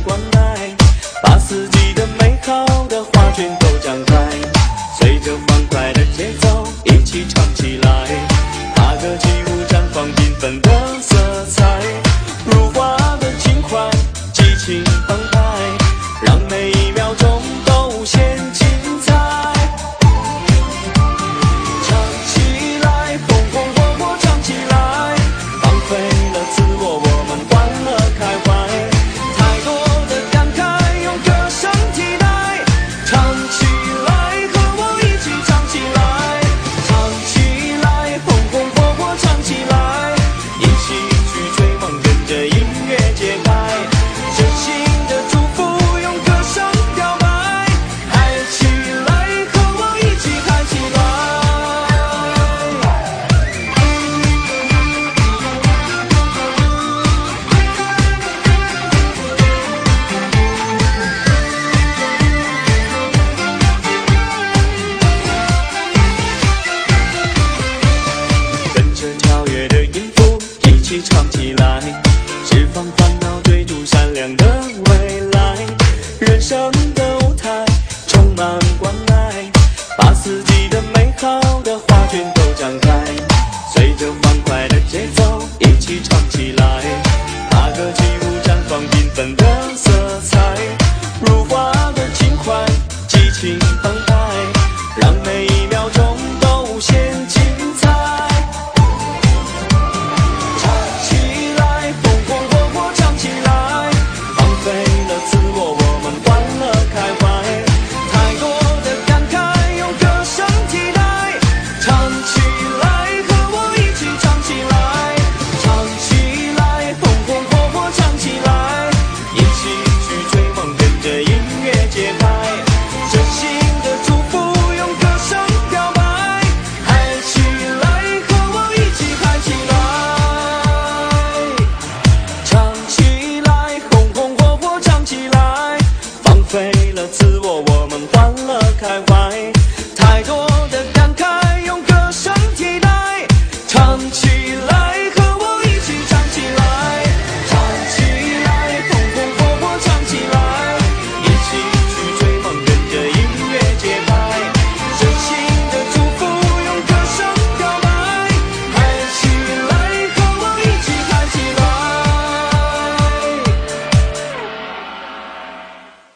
关来，把四季的美好的花全都张开，随着欢快的节奏一起唱起来，踏歌起舞绽放缤纷的色彩，如花的情怀激情澎湃，让每一秒钟都显精彩。唱起来，风风火火唱起来，放飞了自我，我们欢乐开怀，太多的感慨用歌声替代。唱起来，和我一起唱起来，唱起来，风风火火唱起来，一起去追梦，跟着音乐节拍，真心的祝福用歌声表白，嗨起来，和我一起嗨起来。跟着跳跃的音符一起唱起来，释放烦恼，追逐闪亮的未来。人生的舞台充满关爱，把四季的美好的花全都张开，随着欢快的节奏一起唱起来，踏歌起